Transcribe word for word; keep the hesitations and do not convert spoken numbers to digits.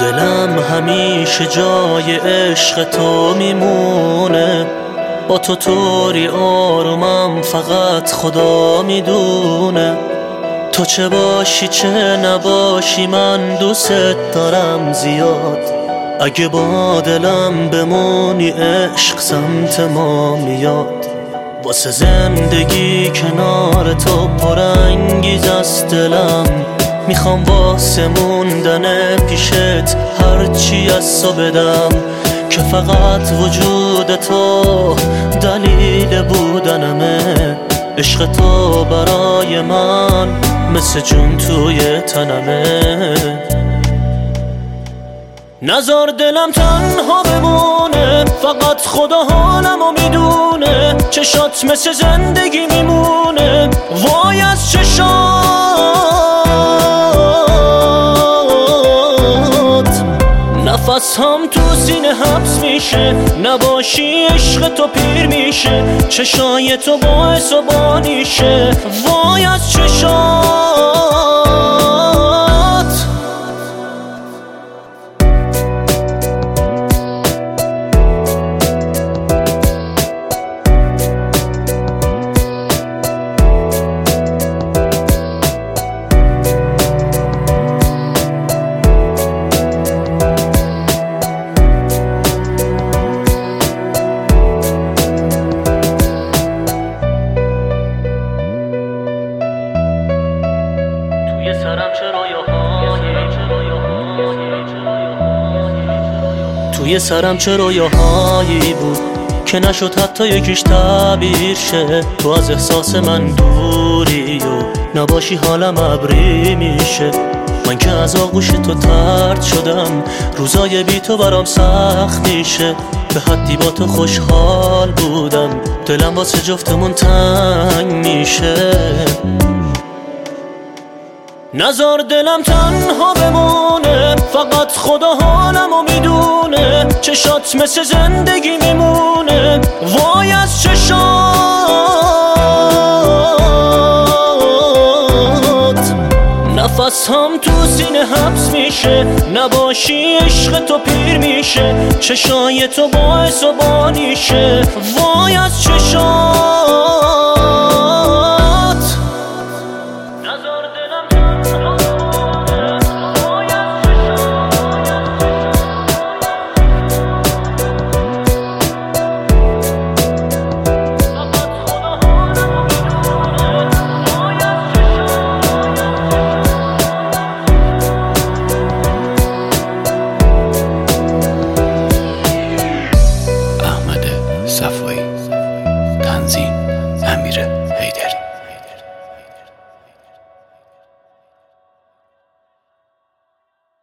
دلم همیشه جای عشق تو میمونه، با تو طوری آرومم فقط خدا میدونه. تو چه باشی چه نباشی من دوست دارم زیاد، اگه با دلم بمونی عشق سمت ما میاد. واسه زندگی کنار تو پرانگیز است دلم، میخوام واسه موندن پیشت هرچی از تو بدم، که فقط وجود تو دلیل بودنمه. عشق تو برای من مثل جون توی تنمه. نذار دلم تنها بمونه، فقط خدا حالمو میدونه. چشات مثل زندگی میمونه، وای از چشات. نفس هم تو سینه حبس میشه، نباشی عشق تو پیر میشه. چشای تو باعث و بانیشه، وای از چشات. توی سرم چه رویاهایی بود که نشد حتی یکیش تعبیر شه. تو از احساس من دوری و نباشی حالم ابری میشه. من که از آغوش تو طرد شدم، روزای بی تو برام سخت میشه. به حدی با تو خوشحال بودم، دلم واسه جفتمون تنگ میشه. نذار دلم تنها بمونه، فقط خدا حالمو میدونه. چشات مثل زندگی میمونه، وای از چشات. نفس هم تو سینه حبس میشه، نباشی عشق تو پیر میشه. چشای تو باعث و بانیشه، وای از چشات.